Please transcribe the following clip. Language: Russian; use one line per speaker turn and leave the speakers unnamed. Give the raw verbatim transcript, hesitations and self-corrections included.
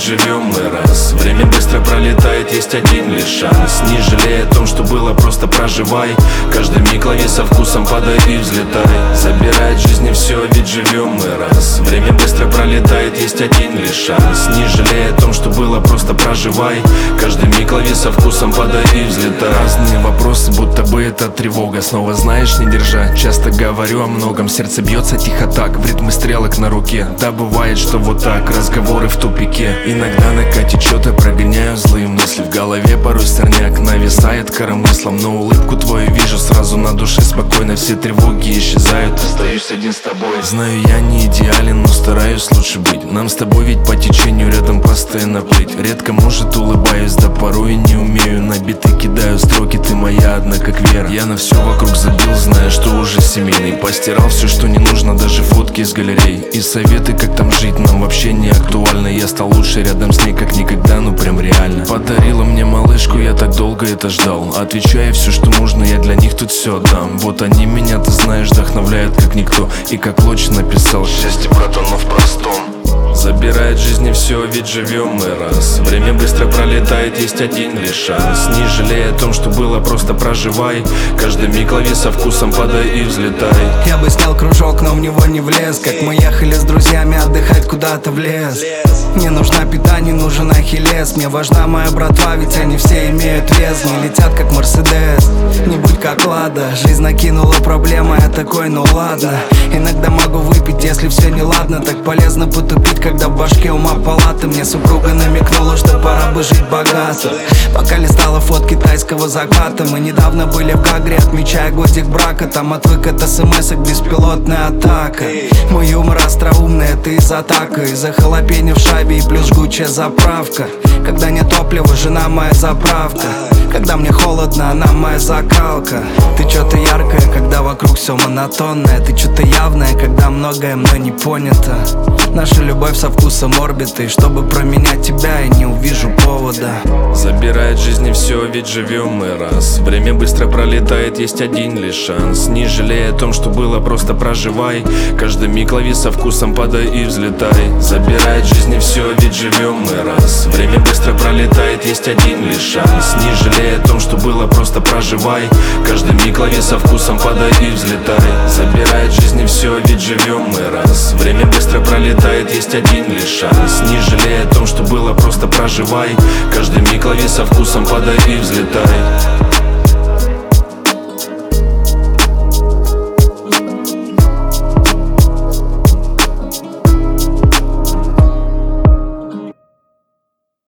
живем мы раз. Время быстро пролетает, есть один лишь шанс. Не жалей о том, что было, просто проживай. Каждый миг лови со вкусом, падай и взлетай. Забирает жизни все, ведь живем мы раз. Время быстро пролетает, есть один лишь шанс. Не жалей о том, что было, просто проживай. Каждый миг лови со вкусом, падай и взлетай. Разные вопросы, будто бы это тревога. Снова знаешь, не держа, часто говорю о многом. Сердце бьется тихо так, в ритме стрелок на руке. Да, бывает, что вот так, разговоры в тупике. Иногда накатит что-то, прогоняю злые мысли. В голове порой сорняк нависает коромыслом. Но улыбку твою вижу сразу на душе спокойно. Все тревоги исчезают, остаюсь один с тобой. Знаю, я не идеален, но стараюсь лучше быть. Нам с тобой ведь по течению рядом постоянно плыть. Редко, может, улыбаюсь, да порой не умею. На биты кидаю строки, ты моя одна как вера. Я на все вокруг забил, зная, что уже семейный. Постирал все, что не нужно, даже фотки из галерей. И советы, как там жить, нам вообще не актуально. Я стал лучше рядом с ней, как никогда, ну прям реально. Подарила мне малышку, я так долго это ждал. Отвечая все, что нужно, я для них тут все отдам. Вот они меня, ты знаешь, вдохновляют как никто. И как Лоч написал: счастье, братан, но в простом. Забирает жизни все, ведь живем мы раз. Время быстро пролетает, есть один лишь шанс. Не жалей о том, что было, просто проживай. Каждый миг лови со вкусом, падай и взлетай.
Я бы снял кружок, но в него не влез. Как мы ехали с друзьями отдыхать куда-то в лес. Мне нужна питание, нужен ахиллес. Мне важна моя братва, ведь они все имеют вес. Не летят как Мерседес, не будь как Лада. Жизнь накинула проблемы, я такой, ну ладно. Иногда могу выпить, если все не ладно. Так полезно потупить, когда в башке ума палаты. Мне супруга намекнула, что пора бы жить богато. Пока листала фотки тайского заката. Мы недавно были в Гагре, отмечая годик брака. Там отвык от смс-ок, беспилотная атака. Мой юмор остроумный, это из атака. Из-за халапеньо в шайбе и плюс жгучая заправка. Когда нет топлива, жена моя заправка. Когда мне холодно, она моя закалка. Ты что-то яркое, когда вокруг все монотонное. Ты что-то явное, когда многое мной не понято. Наша любовь со вкусом орбиты. Чтобы променять тебя, я не увижу повода.
Забирает жизни все, ведь живем мы раз. Время быстро пролетает, есть один лишь шанс. Не жалей о том, что было, просто проживай. Каждый миг лови со вкусом, падай и взлетай. Забирает жизни все, ведь живем мы раз. Время быстро пролетает, есть один лишь шанс. Не жалей о том, что было, просто проживай. Каждый миг лови со вкусом, падай и взлетай. Забирает жизни все, ведь живем мы раз. Время быстро пролетает, есть один лишь шанс. Не жалей о том, что было, просто проживай. Каждый миг лови со вкусом, падай и взлетай.